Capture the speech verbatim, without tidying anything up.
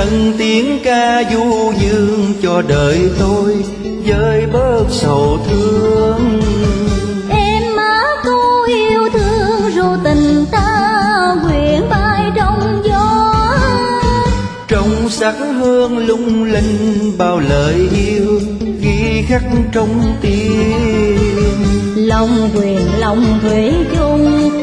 nâng tiếng ca du dương cho đời tôi với bớt sầu thương. Em má cô yêu thương ru tình ta quyện bay trong gió, trong sắc hương lung linh bao lời yêu ghi khắc trong tim. lòng quyền lòng thủy chung